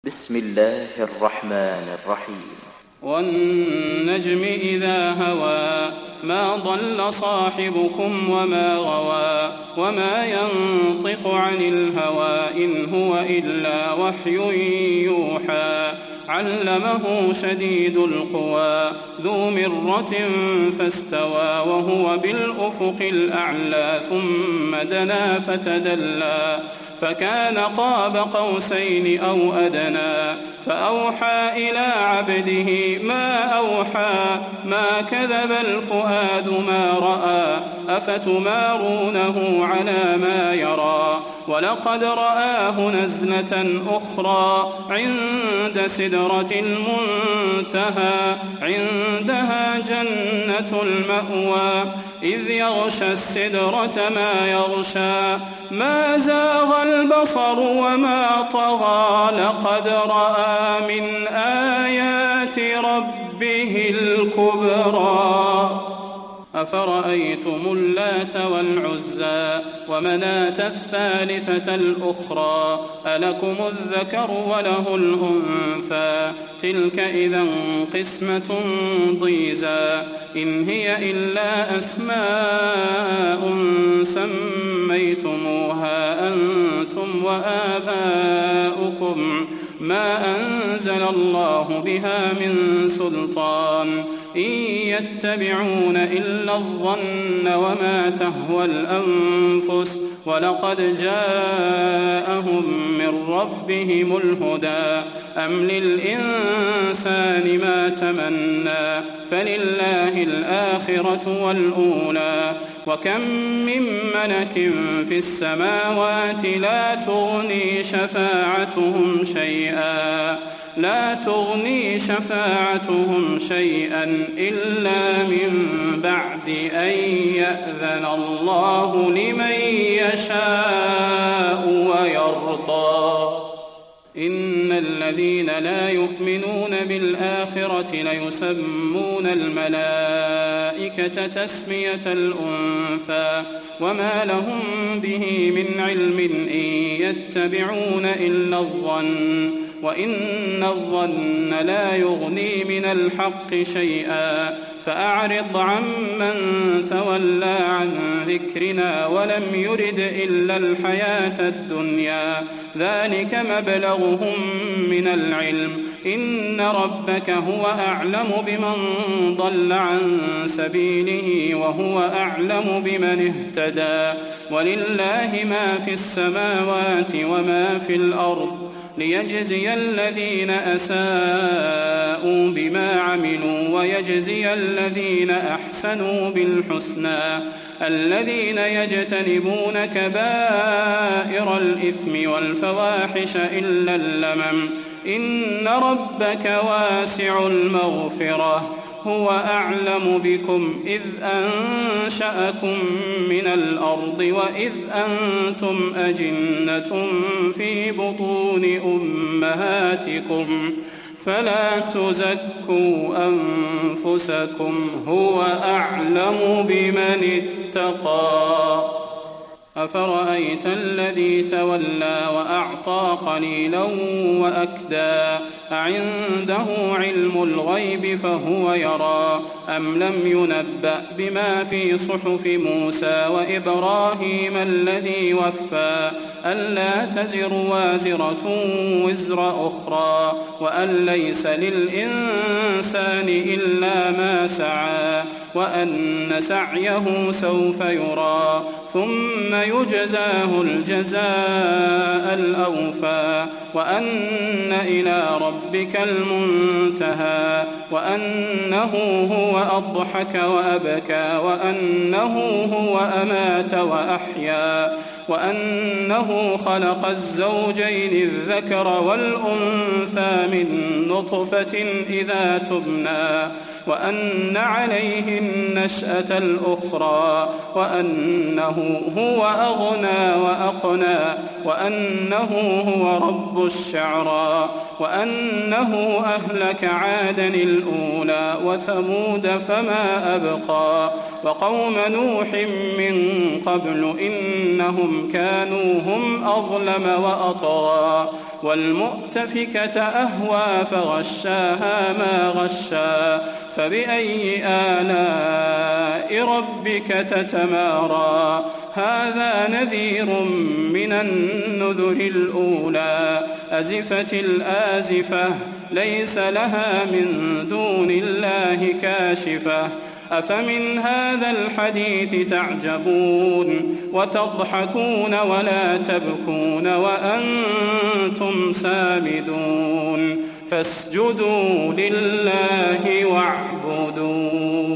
بسم الله الرحمن الرحيم. والنجم إذا هوى ما ضل صاحبكم وما غوى وما ينطق عن الهوى إن هو إلا وحي يوحى علمه شديد القوى ذو مرة فاستوى وهو بالأفق الأعلى ثم دنا فتدلى فكان قاب قوسين أو أدنى فأوحى إلى عبده ما أوحى ما كذب الفؤاد ما رأى أفتمارونه على ما يرى ولقد رآه نزلة أخرى عند سدرة المنتهى عندها جنة المأوى إذ يغشى السدرة ما يغشى ما زاغ البصر وما طغى لقد رأى من آيات ربه الكبرى أفرأيتم اللات والعزى ومناة الثالثة الأخرى ألكم الذكر وله الأنثى تلك إذا قسمة ضيزى إن هي إلا أسماء سميتموها أنتم وآباؤكم ما أنزل الله بها من سلطان إن يتبعون إلا الظن وما تهوى الأنفس ولقد جاءهم من ربهم الهدى أم للإنسان ما تمنى فلله الآخرة والأولى وكم من ملك في السماوات لا تغني شفاعتهم شيئا إلا من بعد أن يأذن الله لمن يشاء ويرضى إن الذين لا يؤمنون بالآخرة ليسمون الملائكة تسمية الأنثى وما لهم به من علم إن يتبعون إلا الظن وإن الظن لا يغني من الحق شيئا فأعرض عمن تولى عن ذكرنا ولم يرد إلا الحياة الدنيا ذلك مبلغهم من العلم إن ربك هو أعلم بمن ضل عن سبيله وهو أعلم بمن اهتدى ولله ما في السماوات وما في الأرض ليجزي الذين أساءوا بما عملوا ويجزي الذين أحسنوا بالحسنى الذين يجتنبون كبائر الإثم والفواحش إلا اللمم إن ربك واسع المغفرة هو أعلم بكم إذ أنشأكم من الأرض وإذ أنتم أجنة في بطون أمهاتكم فلا تزكوا أنفسكم هو أعلم بمن اتقى أفرأيت الذي تولى وأعطى قليلا وأكدى أعنده علم الغيب فهو يرى أم لم ينبأ بما في صحف موسى وإبراهيم الذي وفى ألا تزر وازرة وزر أخرى وأن ليس للإنسان إلا ما سعى وأن سعيه سوف يرى ثم يجزاه الجزاء الأوفى وأن إلى ربك المنتهى وأنه هو أضحك وأبكى وأنه هو أمات وأحيا وأنه خلق الزوجين الذكر والأنثى من نطفة إذا تبنى وأن عليه النشأة الأخرى وأنه هو أغنى وأقنى وأنه هو رب الشعرى وأنه أهلك عادا الأولى وثمود فما أبقى وقوم نوح من قبل إنهم كانوا هم أظلم وأطغى والمؤتفكة أهوى فغشاها ما غشا فبأي آلاء ربك تتمارى هذا نذير من النذر الأولى أزفت الآزفة ليس لها من دون الله كاشفة أفمن هذا الحديث تعجبون وتضحكون ولا تبكون وأنتم سامدون فاسجدوا لله واعبدوا